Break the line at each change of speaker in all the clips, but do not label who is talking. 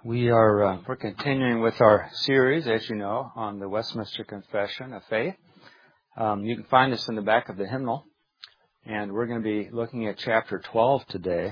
We're continuing with our series, as you know, on the Westminster Confession of Faith. You can find this in the back of the hymnal, and we're going to be looking at chapter 12 today.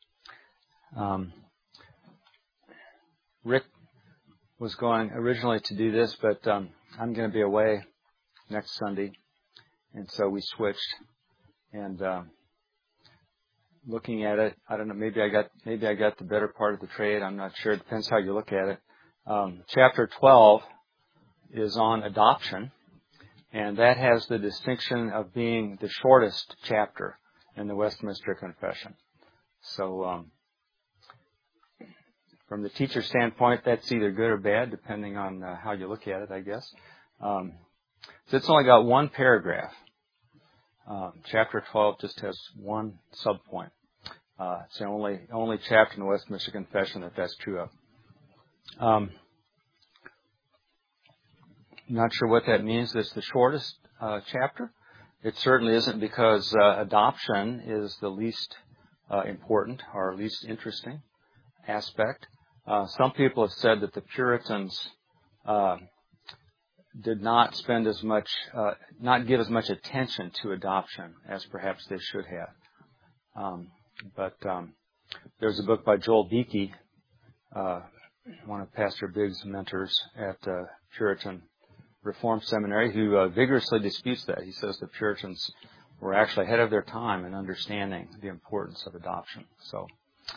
Rick was going originally to do this, but I'm going to be away next Sunday, and so we switched. And looking at it, I don't know, maybe I got the better part of the trade. I'm not sure. It depends how you look at it. Chapter 12 is on adoption, and that has the distinction of being the shortest chapter in the Westminster Confession. So from the teacher's standpoint, that's either good or bad, depending on how you look at it, I guess. So it's only got one paragraph. Chapter 12 just has one subpoint. It's the only chapter in the Westminster Confession that's true of. Not sure what that means. It's the shortest chapter. It certainly isn't because adoption is the least important or least interesting aspect. Some people have said that the Puritans did not spend as much, not give as much attention to adoption as perhaps they should have. But there's a book by Joel Beeke, one of Pastor Biggs' mentors at Puritan Reformed Seminary, who vigorously disputes that. He says the Puritans were actually ahead of their time in understanding the importance of adoption. So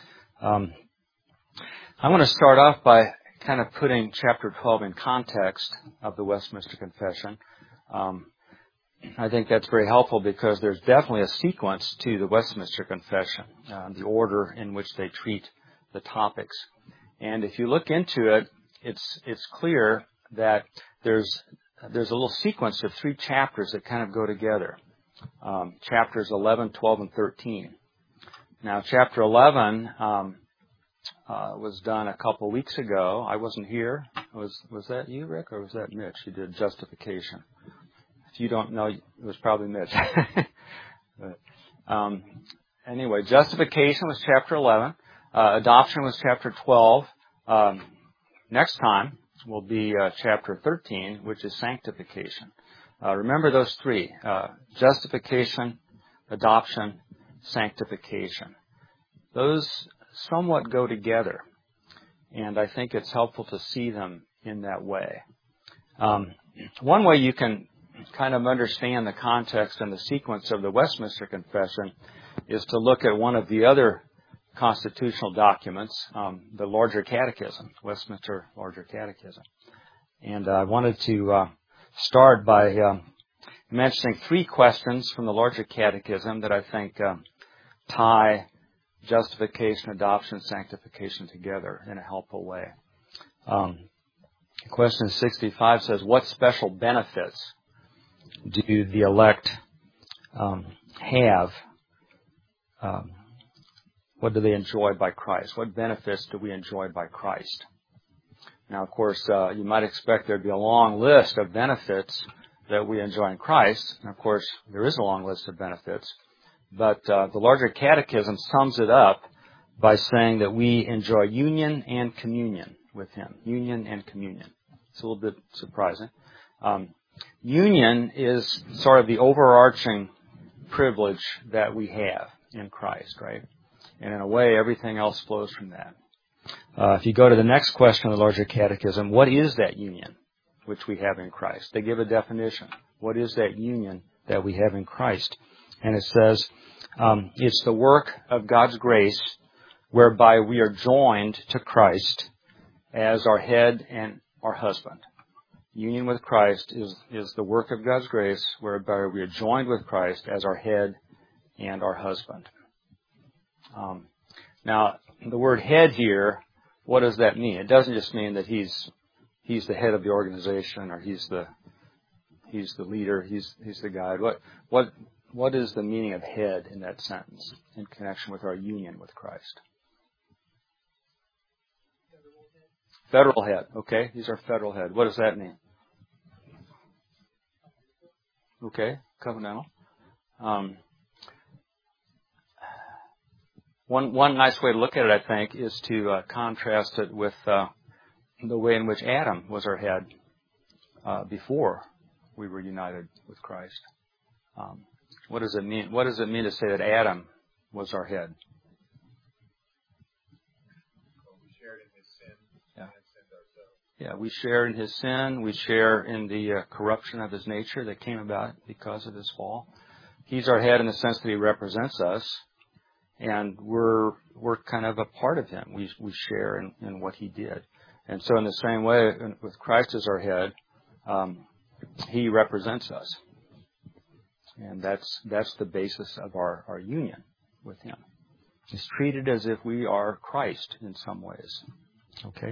I want to start off by kind of putting chapter 12 in context of the Westminster Confession. I think that's very helpful because there's definitely a sequence to the Westminster Confession, the order in which they treat the topics. And if you look into it, it's clear that there's a little sequence of three chapters that kind of go together. Chapters 11, 12, and 13. Now, chapter 11 was done a couple weeks ago. I wasn't here. Was that you, Rick, or was that Mitch? You did justification. If you don't know, it was probably Mitch. But, anyway, justification was chapter 11. Adoption was chapter 12. Next time will be chapter 13, which is sanctification. Remember those three: justification, adoption, sanctification. Those somewhat go together, and I think it's helpful to see them in that way. One way you can kind of understand the context and the sequence of the Westminster Confession is to look at one of the other constitutional documents, the Larger Catechism, Westminster Larger Catechism. And I wanted to start by mentioning three questions from the Larger Catechism that I think tie justification, adoption, sanctification together in a helpful way. Question 65 says, what special benefits do the elect have? What do they enjoy by Christ? What benefits do we enjoy by Christ? Now, of course, you might expect there'd be a long list of benefits that we enjoy in Christ. And, of course, there is a long list of benefits. But the Larger Catechism sums it up by saying that we enjoy union and communion with Him. Union and communion. It's a little bit surprising. Union is sort of the overarching privilege that we have in Christ, right? And in a way, everything else flows from that. If you go to the next question of the Larger Catechism, what is that union which we have in Christ? They give a definition. What is that union that we have in Christ? And it says, it's the work of God's grace whereby we are joined to Christ as our head and our husband. Union with Christ is the work of God's grace whereby we are joined with Christ as our head and our husband. Now, the word head here, what does that mean? It doesn't just mean that he's the head of the organization or he's the leader, he's the guide. What is the meaning of head in that sentence in connection with our union with Christ? Federal head. Okay, he's our federal head. What does that mean? Okay, covenantal. One nice way to look at it, I think, is to contrast it with the way in which Adam was our head before we were united with Christ. What does it mean? What does it mean to say that Adam was our head?
We shared in his sin and sinned ourselves.
Yeah, we share in his sin. We share in the corruption of his nature that came about because of his fall. He's our head in the sense that he represents us, and we're kind of a part of him. We share in what he did. And so in the same way, with Christ as our head, he represents us. And that's the basis of our union with him. He's treated as if we are Christ in some ways. Okay?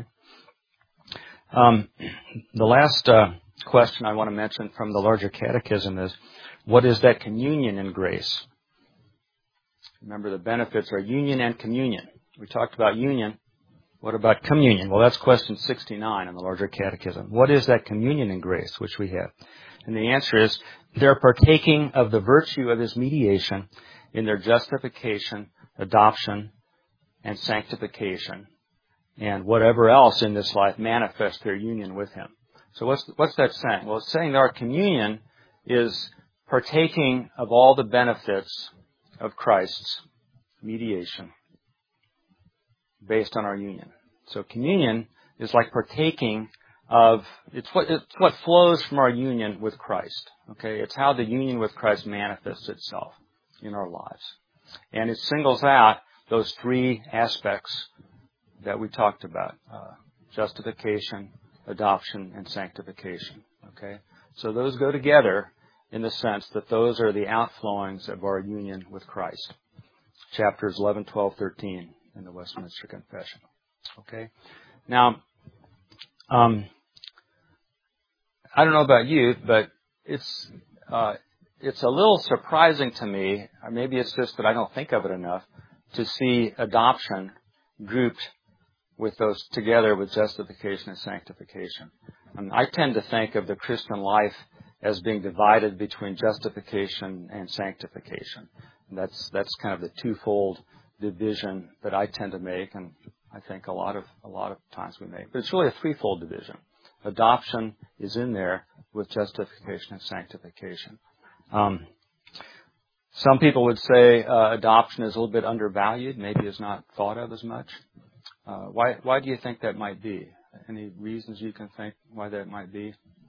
The last question I want to mention from the larger catechism is, what is that communion in grace? Remember, the benefits are union and communion. We talked about union. What about communion? Well, that's question 69 in the larger catechism. What is that communion in grace which we have? And the answer is, they're partaking of the virtue of his mediation in their justification, adoption, and sanctification, and whatever else in this life manifests their union with him. So what's that saying? Well, it's saying that our communion is partaking of all the benefits of Christ's mediation based on our union. So communion is like partaking of, it's what flows from our union with Christ. Okay, it's how the union with Christ manifests itself in our lives. And it singles out those three aspects that we talked about: justification, adoption, and sanctification. Okay, so those go together in the sense that those are the outflowings of our union with Christ. Chapters 11, 12, 13 in the Westminster Confession. Okay, now I don't know about you, but it's a little surprising to me, or maybe it's just that I don't think of it enough, to see adoption grouped with those together with justification and sanctification. I tend to think of the Christian life as being divided between justification and sanctification. And that's kind of the twofold division that I tend to make, and I think a lot of times we make. But it's really a threefold division. Adoption is in there with justification and sanctification. Some people would say adoption is a little bit undervalued, maybe is not thought of as much. Why do you think that might be? Any reasons you can think why that might be?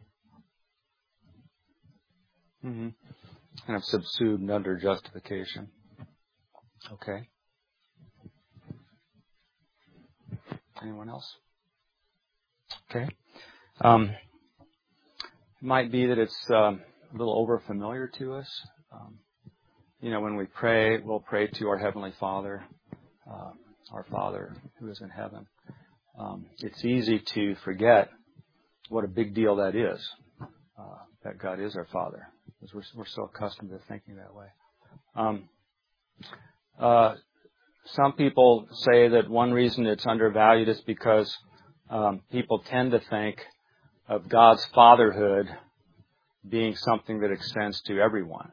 Mm-hmm. Kind of subsumed under justification. Okay. Anyone else? Okay. It might be that it's a little over-familiar to us. When we pray, we'll pray to our Heavenly Father, our Father who is in heaven. It's easy to forget what a big deal that is, that God is our Father, because we're so accustomed to thinking that way. Some people say that one reason it's undervalued is because people tend to think of God's fatherhood being something that extends to everyone.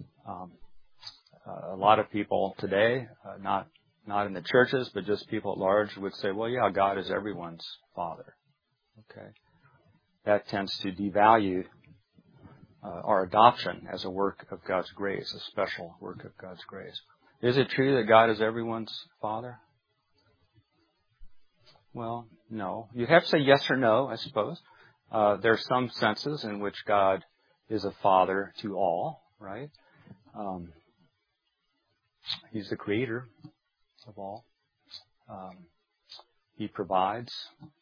A lot of people today, not in the churches, but just people at large, would say, well, yeah, God is everyone's father. Okay. That tends to devalue our adoption as a work of God's grace, a special work of God's grace. Is it true that God is everyone's father? Well, no. You have to say yes or no, I suppose. There are some senses in which God is a father to all, right? He's the creator of all. He provides.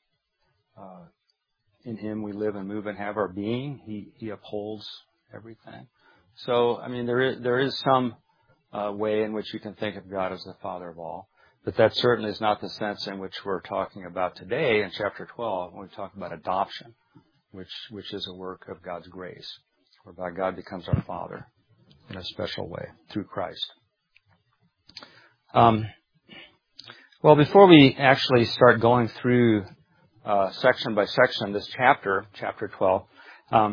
In Him we live and move and have our being. He upholds everything. So, there is some way in which you can think of God as the Father of all. But that certainly is not the sense in which we're talking about today in chapter 12 when we talk about adoption, which is a work of God's grace, whereby God becomes our Father in a special way through Christ. Well, before we actually start going through section by section this chapter 12,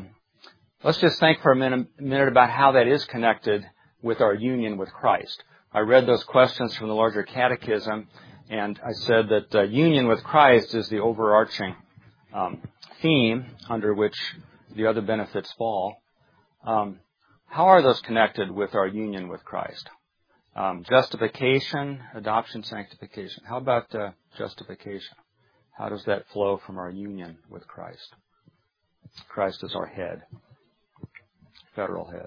let's just think for a minute about how that is connected with our union with Christ. I read those questions from the larger catechism, and I said that union with Christ is the overarching theme under which the other benefits fall. How are those connected with our union with Christ? Justification, adoption, sanctification. How about justification? How does that flow from our union with Christ? Christ is our head, federal head.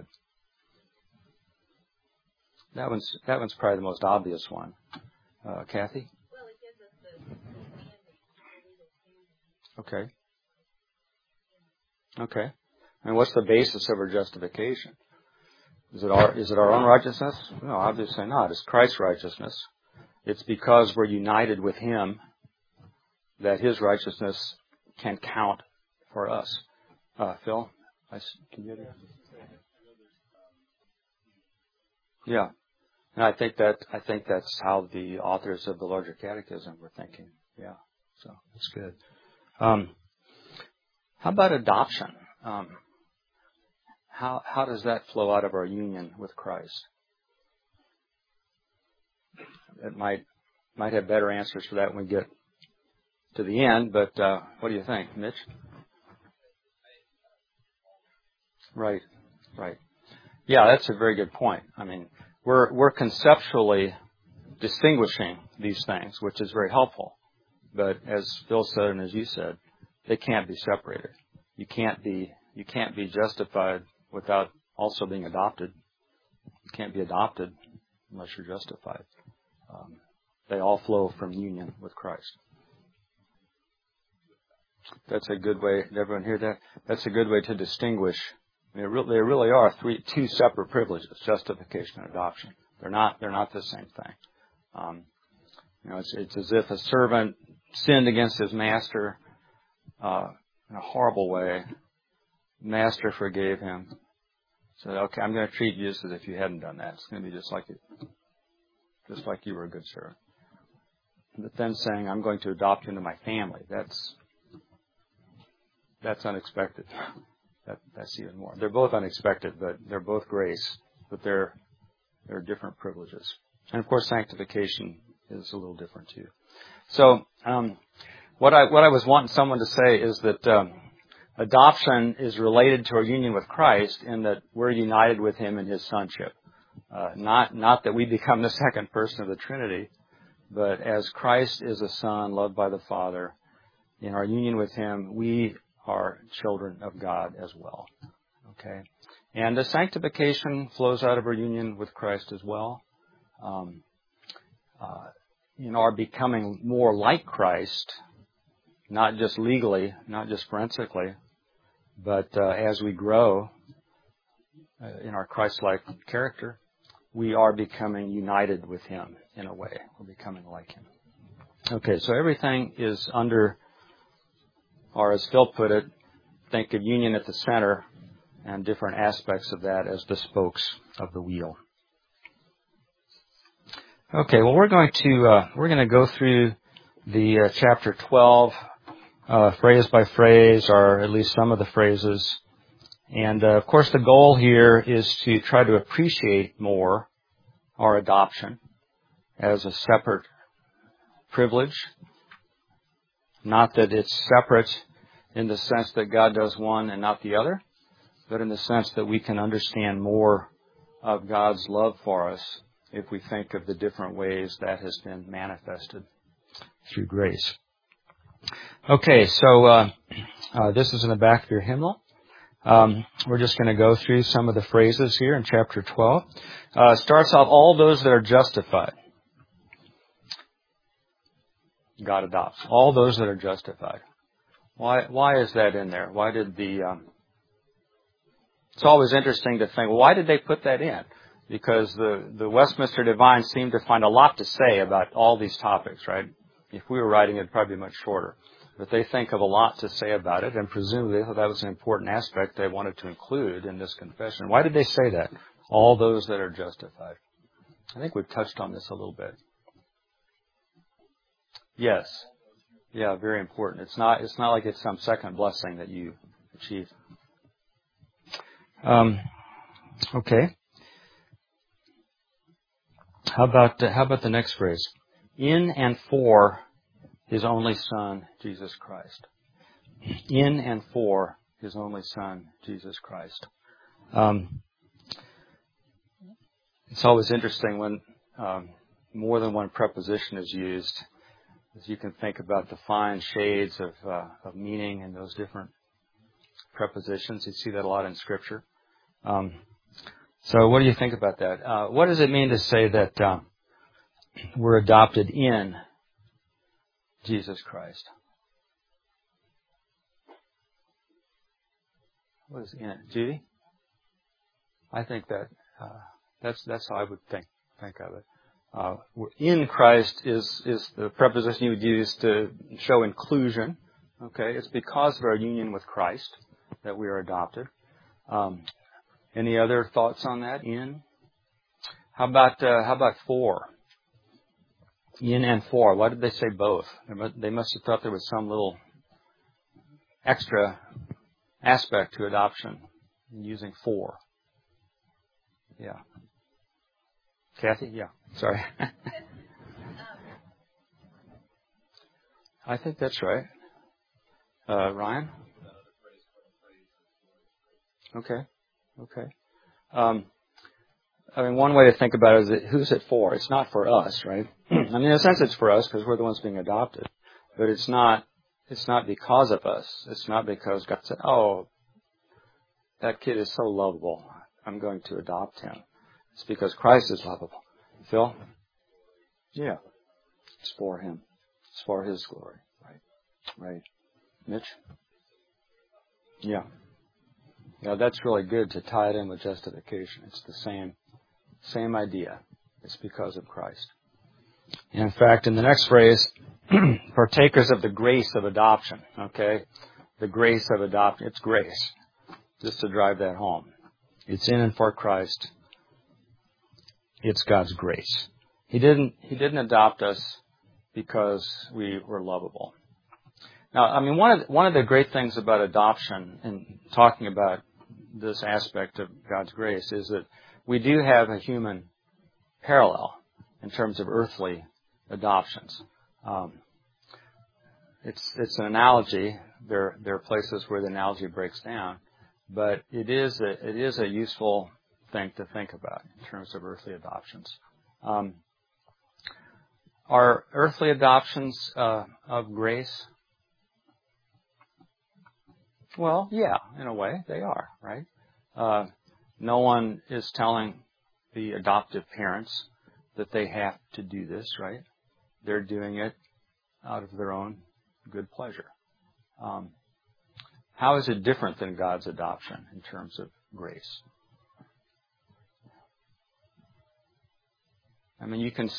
That one's probably the most obvious one. Kathy?
Well, it gives us the standing, the legal standing.
Okay. And what's the basis of our justification? Is it our own righteousness? No, obviously not. It's Christ's righteousness. It's because we're united with Him that His righteousness can count for us. Phil, can you hear that? Yeah. And I think that's how the authors of the larger catechism were thinking. Yeah. So that's good. How about adoption? How does that flow out of our union with Christ? It might have better answers for that when we get to the end, but what do you think, Mitch? Right. Yeah, that's a very good point. I mean, we're conceptually distinguishing these things, which is very helpful. But as Phil said and as you said, they can't be separated. You can't be justified without also being adopted. You can't be adopted unless you're justified. They all flow from union with Christ. That's a good way. Did everyone hear that? That's a good way to distinguish. I mean, they really are two separate privileges: justification and adoption. They're not the same thing. It's as if a servant sinned against his master in a horrible way. Master forgave him. Said, "Okay, I'm going to treat you just as if you hadn't done that. It's going to be just like you were a good servant." But then saying, "I'm going to adopt you into my family." That's unexpected. That's even more. They're both unexpected, but they're both grace, but they're different privileges. And of course, sanctification is a little different too. So, what I was wanting someone to say is that adoption is related to our union with Christ in that we're united with Him in His sonship. Not that we become the second person of the Trinity, but as Christ is a Son loved by the Father, in our union with Him, we are children of God as well. Okay? And the sanctification flows out of our union with Christ as well. In our becoming more like Christ, not just legally, not just forensically, but as we grow in our Christ-like character, we are becoming united with Him in a way. We're becoming like Him. Okay, so everything is under, or as Phil put it, think of union at the center and different aspects of that as the spokes of the wheel. Okay, well we're going to go through the chapter 12 phrase by phrase, or at least some of the phrases. And of course the goal here is to try to appreciate more our adoption as a separate privilege. Not that it's separate in the sense that God does one and not the other, but in the sense that we can understand more of God's love for us if we think of the different ways that has been manifested through grace. Okay, so this is in the back of your hymnal. We're just going to go through some of the phrases here in chapter 12. Starts off, all those that are justified. God adopts. All those that are justified. Why is that in there? Why did it's always interesting to think, why did they put that in? Because the Westminster Divines seem to find a lot to say about all these topics, right? If we were writing it, it'd probably be much shorter. But they think of a lot to say about it, and presumably that was an important aspect they wanted to include in this confession. Why did they say that? All those that are justified. I think we've touched on this a little bit. Yes. Yeah, very important. It's not like it's some second blessing that you achieve. Okay. How about the next phrase? In and for His only Son, Jesus Christ. In and for His only Son, Jesus Christ. It's always interesting when more than one preposition is used, as you can think about the fine shades of meaning in those different prepositions. You see that a lot in Scripture. So what do you think about that? What does it mean to say that we're adopted in Jesus Christ? What is in it? Judy? I think that's how I would think of it. In Christ is the preposition you would use to show inclusion. Okay, it's because of our union with Christ that we are adopted. Any other thoughts on that? In? How about for? In and for. Why did they say both? They must have thought there was some little extra aspect to adoption in using for. Yeah. Kathy? Yeah. Sorry. I think that's right. Ryan? Okay. One way to think about it is that who's it for? It's not for us, right? In a sense it's for us because we're the ones being adopted. But it's not because of us. It's not because God said, oh, that kid is so lovable, I'm going to adopt him. It's because Christ is lovable. Phil? Yeah. It's for him. It's for his glory. Right. Mitch? Yeah. Yeah, that's really good to tie it in with justification. It's the same idea. It's because of Christ. And in fact, in the next phrase, partakers of the grace of adoption. Okay? The grace of adoption. It's grace. Just to drive that home. It's in and for Christ. It's God's grace. He didn't adopt us because we were lovable. Now, one of the great things about adoption and talking about this aspect of God's grace is that we do have a human parallel in terms of earthly adoptions. It's an analogy. There are places where the analogy breaks down, but it is a useful thing to think about in terms of earthly adoptions. Are earthly adoptions of grace? Well, yeah, in a way, they are, right? No one is telling the adoptive parents that they have to do this, right? They're doing it out of their own good pleasure. How is it different than God's adoption in terms of grace? You can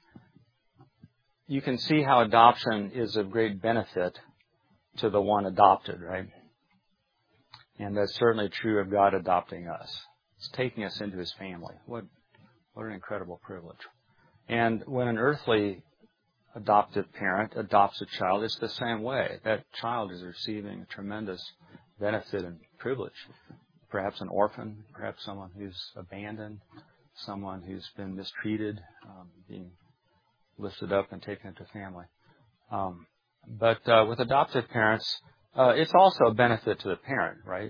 see how adoption is of great benefit to the one adopted, right? And that's certainly true of God adopting us. It's taking us into His family. What an incredible privilege. And when an earthly adoptive parent adopts a child, it's the same way. That child is receiving a tremendous benefit and privilege. Perhaps an orphan, perhaps someone who's abandoned, someone who's been mistreated, being lifted up and taken into family. But with adoptive parents, it's also a benefit to the parent, right?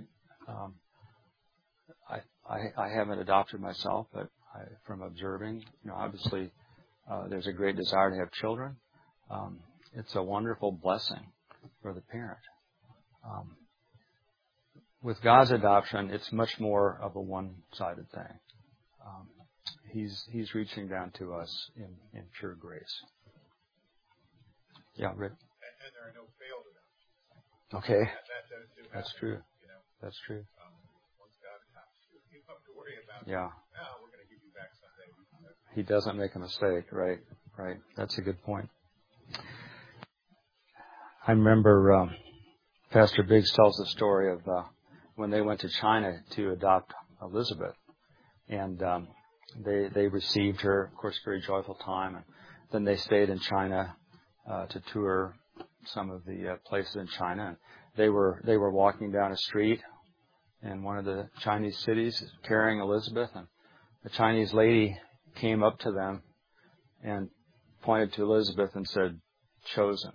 I haven't adopted myself, but from observing, obviously there's a great desire to have children. It's a wonderful blessing for the parent. With God's adoption, it's much more of a one-sided thing. He's reaching down to us in pure grace. Yeah, Rick?
And there are no failed adoptions.
Okay.
That
That's true. That's true.
Once God adopts you, you don't have to worry about
Yeah.
now we're going to give you back Sunday.
He doesn't make a mistake, right? Right. That's a good point. I remember Pastor Biggs tells the story of when they went to China to adopt Elizabeth. And they received her, of course, very joyful time. And then they stayed in China to tour some of the places in China. And they were walking down a street in one of the Chinese cities carrying Elizabeth. And a Chinese lady came up to them and pointed to Elizabeth and said, "Chosen."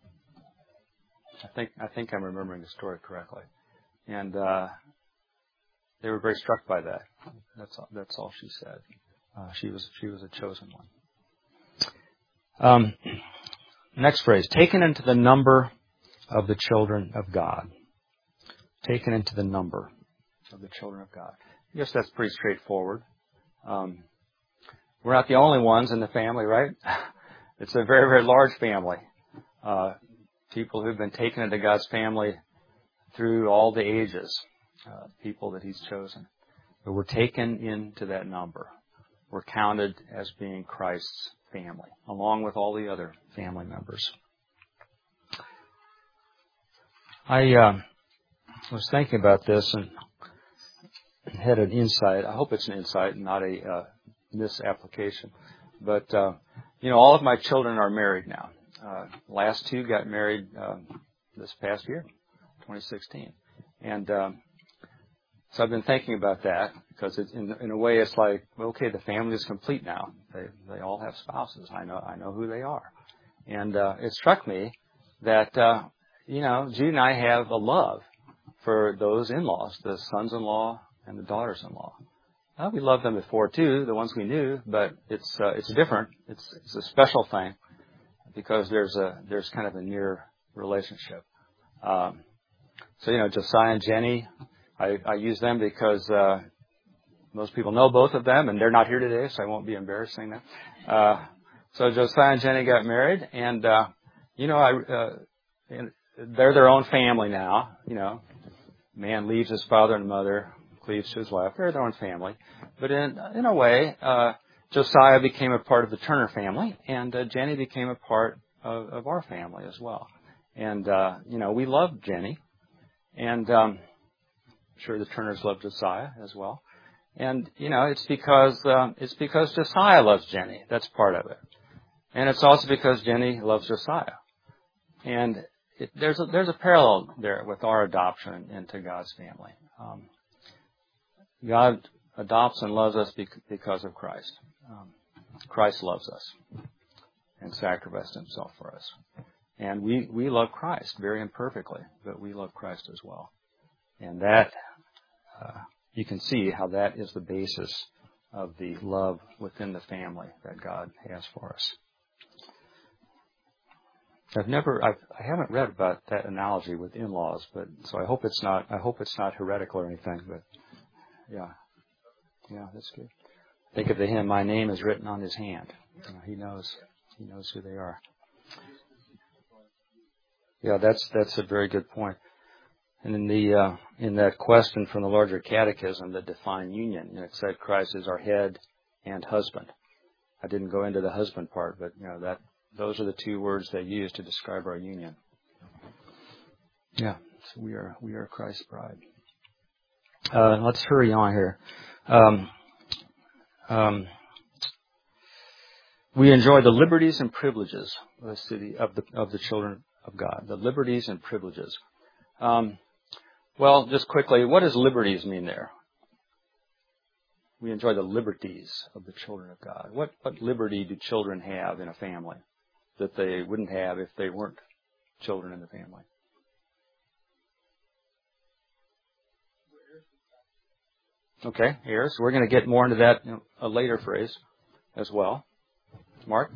I think I'm remembering the story correctly. And they were very struck by that. That's all she said. She was a chosen one. Next phrase, taken into the number of the children of God. Taken into the number of the children of God. I guess that's pretty straightforward. We're not the only ones in the family, right? It's a very, very large family. People who've been taken into God's family through all the ages. People that He's chosen. But we're taken into that number. We're counted as being Christ's family, along with all the other family members. I was thinking about this and had an insight. I hope it's an insight and not a misapplication. But, all of my children are married now. Last two got married this past year, 2016. And so I've been thinking about that because it's, in a way it's like, okay, the family is complete now. They all have spouses. I know who they are. And it struck me that, Jude and I have a love for those in-laws, the sons-in-law and the daughters-in-law. We loved them before too, the ones we knew, but it's different. It's a special thing because there's kind of a near relationship. So Josiah and Jenny, I use them because most people know both of them, and they're not here today, so I won't be embarrassing them. So Josiah and Jenny got married, and they're their own family now. Man leaves his father and mother, cleaves to his wife. They're their own family. But in a way, Josiah became a part of the Turner family, and Jenny became a part of our family as well. And, we love Jenny. And I'm sure the Turners love Josiah as well. And, it's because Josiah loves Jenny. That's part of it. And it's also because Jenny loves Josiah. And there's a parallel there with our adoption into God's family. God adopts and loves us because of Christ. Christ loves us and sacrificed Himself for us. And we love Christ very imperfectly, but we love Christ as well. And that, you can see how that is the basis of the love within the family that God has for us. I haven't read about that analogy with in-laws, but so I hope it's not heretical or anything, but yeah, that's good. Think of the hymn, "My name is written on His hand." He knows who they are. Yeah, that's a very good point. And in that question from the larger catechism that defined union, it said Christ is our head and husband. I didn't go into the husband part, but those are the two words they use to describe our union. Yeah, so we are Christ's bride. Let's hurry on here. We enjoy the liberties and privileges of the city of the children of God. The liberties and privileges. Well, just quickly, what does liberties mean there? We enjoy the liberties of the children of God. What liberty do children have in a family that they wouldn't have if they weren't children in the family? Okay, heirs. We're going to get more into that in a later phrase as well. Mark?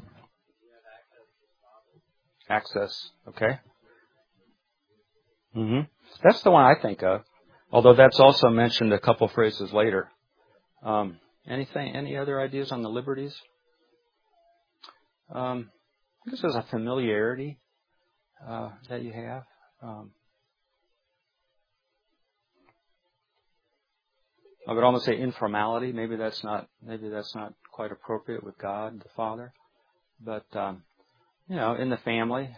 Access. Okay. That's the one I think of, although that's also mentioned a couple phrases later. Any other ideas on the liberties? I guess there's a familiarity that you have. I would almost say informality. Maybe that's not quite appropriate with God the Father, but in the family,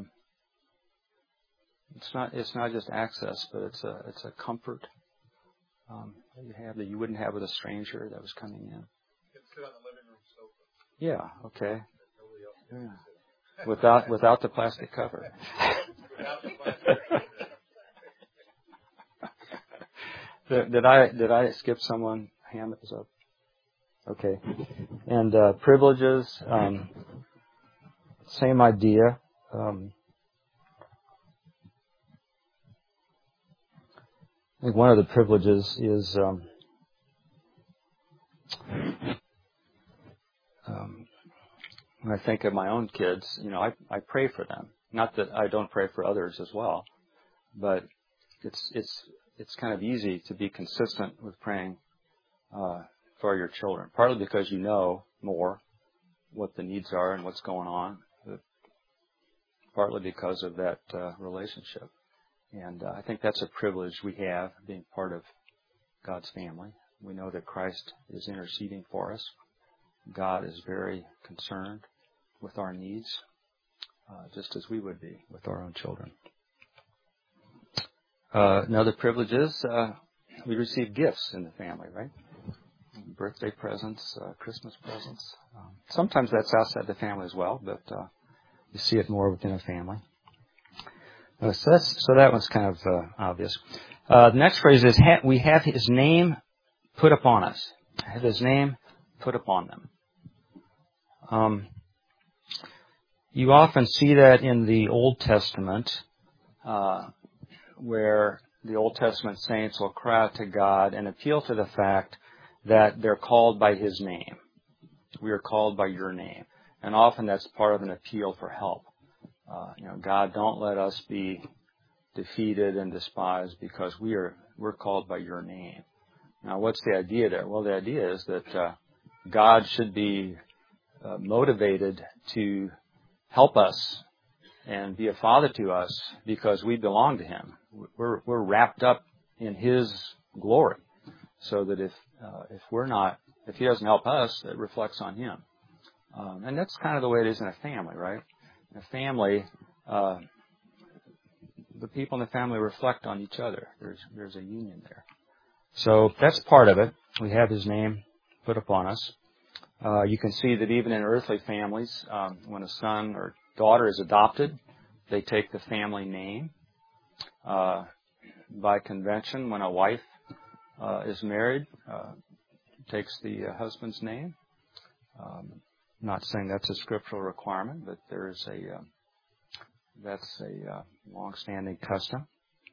it's not just access, but it's a comfort that you have that you wouldn't have with a stranger that was coming in.
You can sit on the living room sofa.
Yeah. Okay.
Nobody else
Yeah. Without the plastic cover.
Without the plastic.
Did I skip someone? Hand that was up. Okay. And privileges, same idea. I think one of the privileges is when I think of my own kids, I pray for them. Not that I don't pray for others as well, but it's kind of easy to be consistent with praying for your children. Partly because you know more what the needs are and what's going on, but partly because of that relationship. And I think that's a privilege we have, being part of God's family. We know that Christ is interceding for us. God is very concerned with our needs, just as we would be with our own children. Another privilege is we receive gifts in the family, right? Birthday presents, Christmas presents. Sometimes that's outside the family as well, but you see it more within a family. So that one's kind of obvious. The next phrase is, we have His name put upon us. Have His name put upon them. You often see that in the Old Testament, where the Old Testament saints will cry out to God and appeal to the fact that they're called by His name. We are called by your name. And often that's part of an appeal for help. God, don't let us be defeated and despised because we're called by your name. Now, what's the idea there? Well, the idea is that God should be motivated to help us and be a father to us because we belong to Him. We're wrapped up in His glory, so that if He doesn't help us, it reflects on Him. And that's kind of the way it is in a family, right? In a family, the people in the family reflect on each other. There's a union there. So that's part of it. We have His name put upon us. You can see that even in earthly families, when a son or daughter is adopted, they take the family name. By convention, when a wife is married, takes the husband's name. Not saying that's a scriptural requirement, but that's a long-standing custom.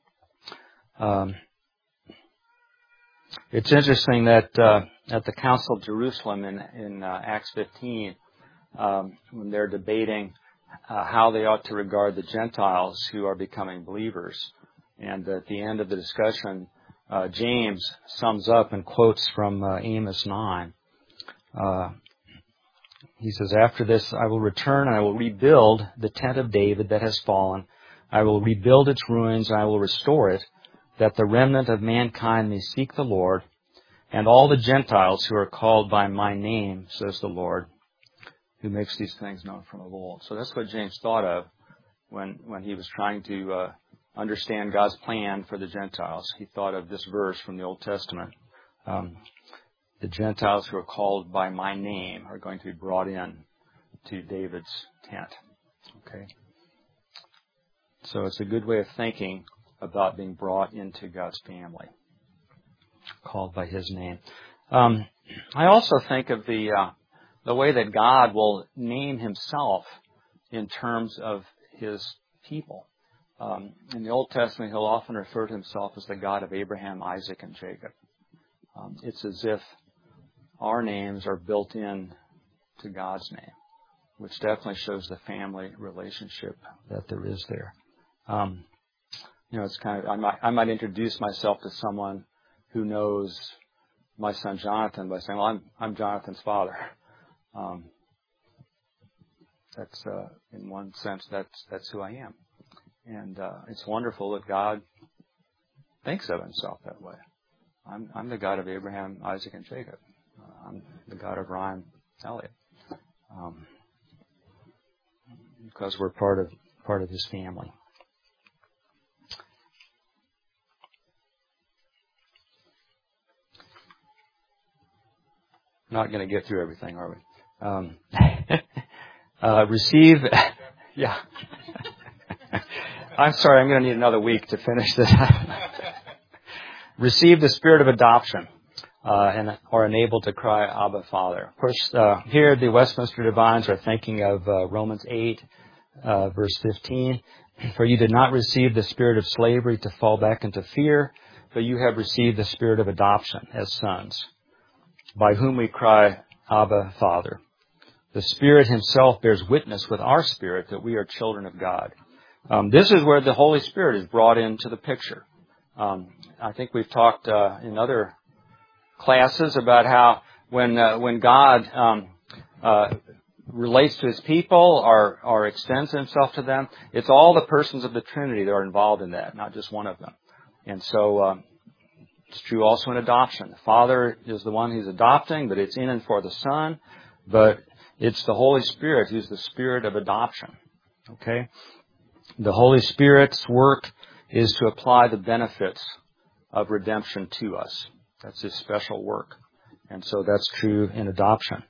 It's interesting that at the Council of Jerusalem in Acts 15, when they're debating how they ought to regard the Gentiles who are becoming believers, and at the end of the discussion, James sums up and quotes from Amos 9. He says, "After this I will return and I will rebuild the tent of David that has fallen. I will rebuild its ruins and I will restore it, that the remnant of mankind may seek the Lord, and all the Gentiles who are called by my name, says the Lord, who makes these things known from of old." So that's what James thought of when he was trying to understand God's plan for the Gentiles. He thought of this verse from the Old Testament. The Gentiles who are called by my name are going to be brought in to David's tent. Okay? So it's a good way of thinking about being brought into God's family, called by His name. I also think of the way that God will name Himself in terms of His people. In the Old Testament, He'll often refer to Himself as the God of Abraham, Isaac, and Jacob. It's as if our names are built in to God's name, which definitely shows the family relationship that there is there. It's kind of, I might introduce myself to someone who knows my son Jonathan by saying, "Well, I'm Jonathan's father." That's in one sense that's who I am, and it's wonderful that God thinks of Himself that way. I'm the God of Abraham, Isaac, and Jacob. I'm the God of Ryan Elliott, because we're part of His family. Not going to get through everything, are we? Receive. Yeah. I'm sorry. I'm going to need another week to finish this. Receive the spirit of adoption. and are enabled to cry, Abba, Father. Of course, here the Westminster Divines are thinking of Romans 8, verse 15. For you did not receive the spirit of slavery to fall back into fear, but you have received the spirit of adoption as sons, by whom we cry, Abba, Father. The Spirit Himself bears witness with our spirit that we are children of God. This is where the Holy Spirit is brought into the picture. I think we've talked in other classes about how when God relates to His people or extends Himself to them, it's all the persons of the Trinity that are involved in that, not just one of them. And so it's true also in adoption. The Father is the one who's adopting, but it's in and for the Son. But it's the Holy Spirit who's the Spirit of adoption. Okay? The Holy Spirit's work is to apply the benefits of redemption to us. That's His special work. And so that's true in adoption.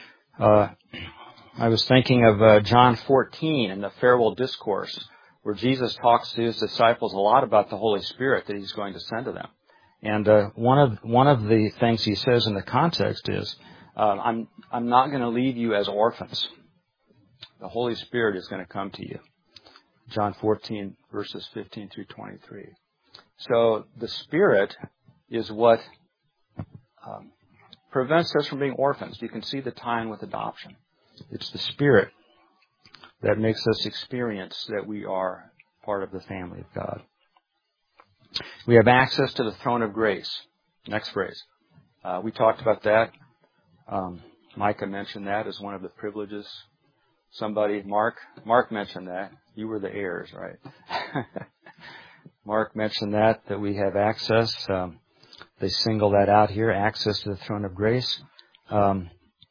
I was thinking of John 14 in the farewell discourse, where Jesus talks to His disciples a lot about the Holy Spirit that He's going to send to them. And one of the things He says in the context is, I'm not going to leave you as orphans. The Holy Spirit is going to come to you. John 14, verses 15 through 23. So the Spirit is what prevents us from being orphans. You can see the tie-in with adoption. It's the Spirit that makes us experience that we are part of the family of God. We have access to the throne of grace. Next phrase. We talked about that. Micah mentioned that as one of the privileges. Mark mentioned that. You were the heirs, right? Mark mentioned that we have access. They single that out here, access to the throne of grace. I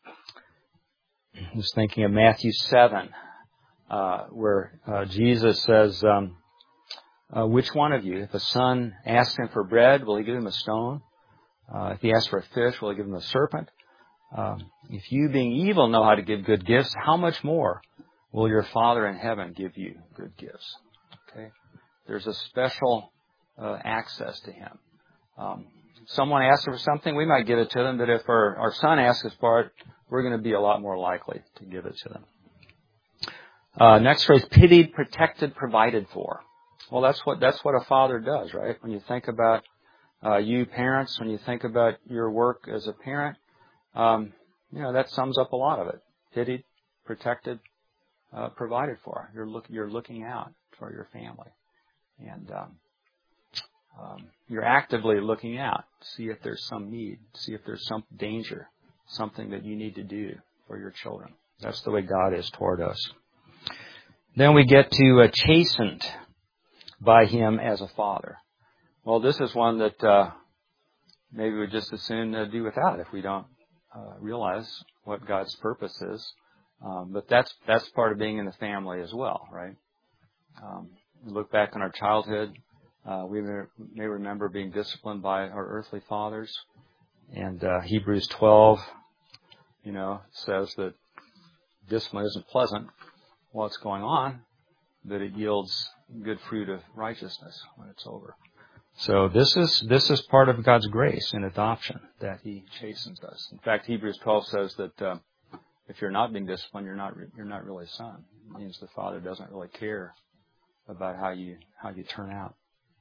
was thinking of Matthew 7, where Jesus says, which one of you, if a son asks him for bread, will he give him a stone? If he asks for a fish, will he give him a serpent? If you, being evil, know how to give good gifts, how much more will your Father in heaven give you good gifts? Okay, there's a special access to Him. Someone asks for something, we might give it to them, but if our son asks us for it, we're going to be a lot more likely to give it to them. Next phrase, pitied, protected, provided for. Well, that's what a father does, right? When you think about you parents, when you think about your work as a parent, that sums up a lot of it. Pitied, protected, provided for. You're looking out for your family, and you're actively looking out, see if there's some need, see if there's some danger, something that you need to do for your children. That's the way God is toward us. Then we get to chastened by Him as a father. Well, this is one that maybe we just as soon do without if we don't realize what God's purpose is. But that's part of being in the family as well, right? We look back on our childhood. We may remember being disciplined by our earthly fathers. And Hebrews 12, says that discipline isn't pleasant while it's going on, but it yields good fruit of righteousness when it's over. So this is part of God's grace in adoption, that He chastens us. In fact, Hebrews 12 says that if you're not being disciplined, you're not really a son. It means the Father doesn't really care about how you turn out.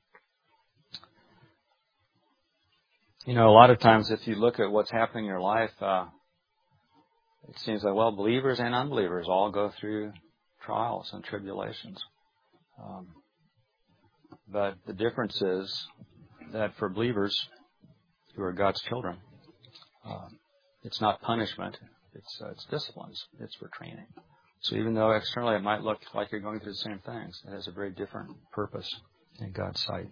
A lot of times if you look at what's happening in your life, it seems like, well, believers and unbelievers all go through trials and tribulations. But the difference is that for believers who are God's children, it's not punishment, it's disciplines, it's for training. So even though externally it might look like you're going through the same things, it has a very different purpose in God's sight.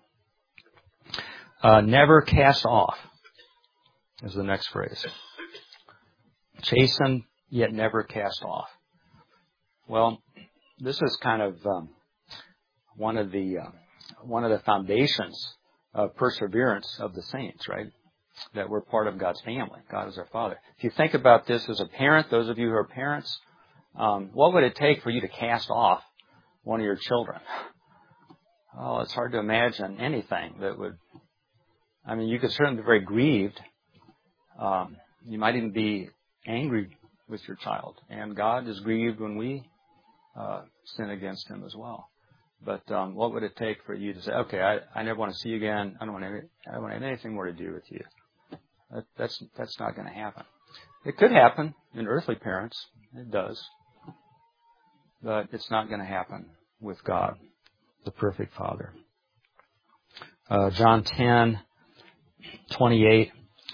Never cast off is the next phrase. Chasten, yet never cast off. Well, this is kind of one of the foundations of perseverance of the saints, right? That we're part of God's family. God is our Father. If you think about this as a parent, those of you who are parents, what would it take for you to cast off one of your children? Oh, it's hard to imagine anything that would... you could certainly be very grieved, You might even be angry with your child, and God is grieved when we sin against Him as well. But what would it take for you to say, okay, I never want to see you again. I don't want to have anything more to do with you. That's not going to happen. It could happen in earthly parents. It does. But it's not going to happen with God, the perfect Father. John 10:28,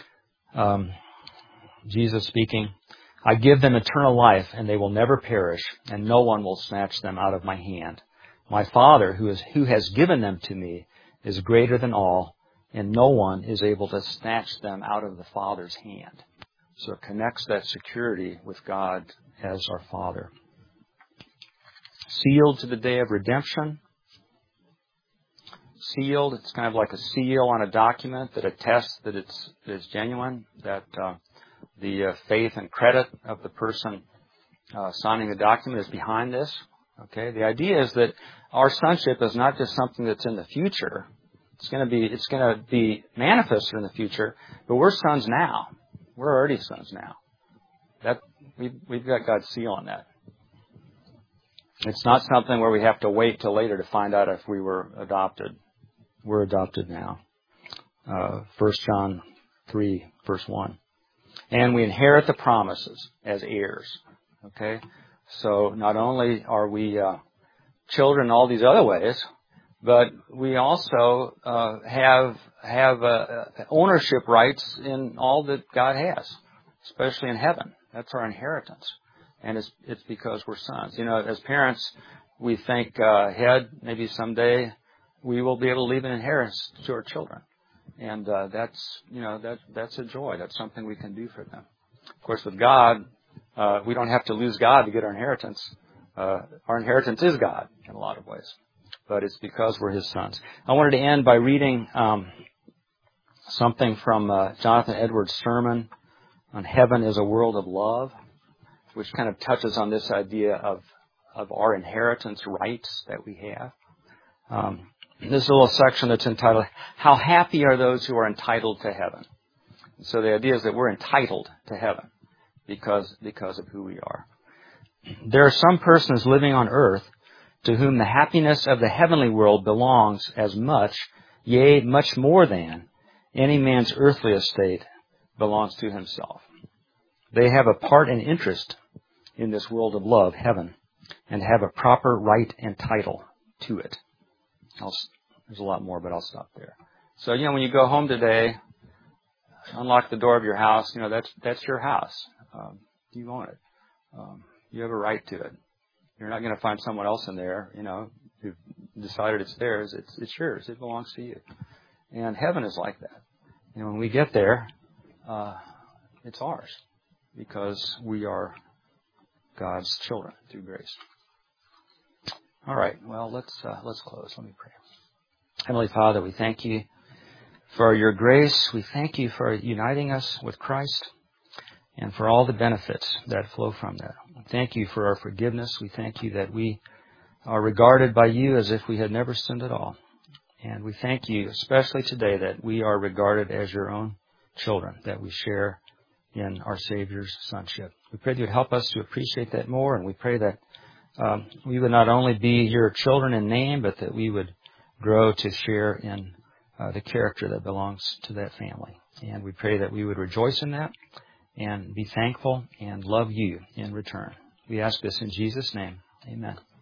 Jesus speaking, I give them eternal life, and they will never perish, and no one will snatch them out of my hand. My Father, who has given them to me, is greater than all, and no one is able to snatch them out of the Father's hand. So it connects that security with God as our Father. Sealed to the day of redemption. Sealed, it's kind of like a seal on a document that attests that it's genuine, that the faith and credit of the person signing the document is behind this. Okay, the idea is that our sonship is not just something that's in the future. It's going to be manifested in the future, but we're sons now. We're already sons now. That we've got God's seal on that. It's not something where we have to wait till later to find out if we were adopted. We're adopted now. 1 John 3, verse 1. And we inherit the promises as heirs. Okay? So not only are we children in all these other ways, but we also have ownership rights in all that God has, especially in heaven. That's our inheritance. And it's because we're sons. You know, as parents, we think ahead, maybe someday we will be able to leave an inheritance to our children. And that's a joy. That's something we can do for them. Of course, with God, we don't have to lose God to get our inheritance. Our inheritance is God in a lot of ways. But it's because we're His sons. I wanted to end by reading something from Jonathan Edwards' sermon on Heaven is a World of Love, which kind of touches on this idea of our inheritance rights that we have. This little section that's entitled, How Happy Are Those Who Are Entitled to Heaven? So the idea is that we're entitled to heaven because of who we are. There are some persons living on earth to whom the happiness of the heavenly world belongs as much, yea, much more than, any man's earthly estate belongs to himself. They have a part and interest in this world of love, heaven, and have a proper right and title to it. There's a lot more, but I'll stop there. So, when you go home today, unlock the door of your house, that's your house. You own it. You have a right to it. You're not going to find someone else in there, who decided it's theirs. It's yours. It belongs to you. And heaven is like that. When we get there, it's ours because we are God's children through grace. All right. Well, let's close. Let me pray. Heavenly Father, we thank you for your grace. We thank you for uniting us with Christ and for all the benefits that flow from that. Thank you for our forgiveness. We thank you that we are regarded by you as if we had never sinned at all. And we thank you, especially today, that we are regarded as your own children, that we share in our Savior's sonship. We pray that you would help us to appreciate that more, and we pray that we would not only be your children in name, but that we would grow to share in the character that belongs to that family. And we pray that we would rejoice in that and be thankful and love you in return. We ask this in Jesus' name. Amen.